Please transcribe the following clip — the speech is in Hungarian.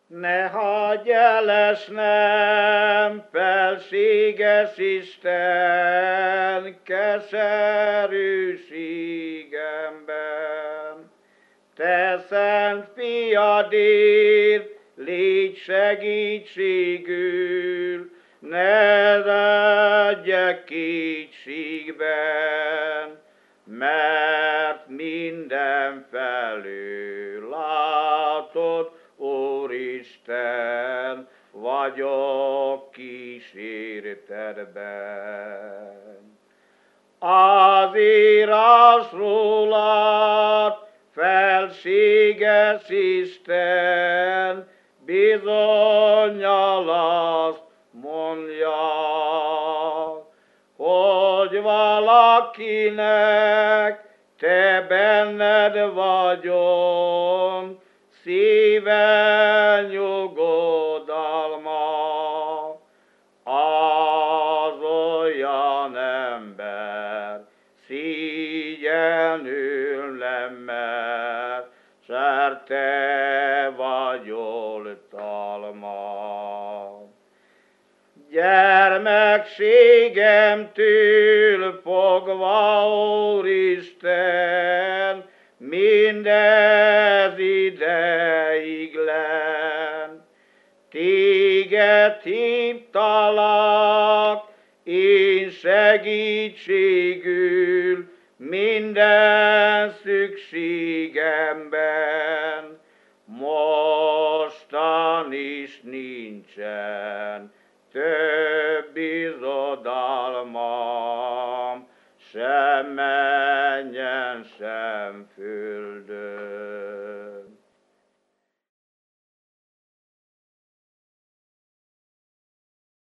Ne hagyj el esnem, felséges Isten, keserűségemben. Te szent fiadért légy segítségül, ne legyek kétségben, mert mindenfelől látod, Úristen, vagyok kísértetben. Azért az rólad, felséges Isten, bizonnyal azt mondja, hogy valakinek te benned vagyon, szíve nyugodalma. Az olyan ember szígyenül nem mer, mert te vagy oltalma. Gyermekségemtől fogva, Úristen, mindez ideiglen. Téged hívtalak, én segítségül minden szükségemben. Mostan is nincsen több bizodalmam, sem mennyen, sem földön.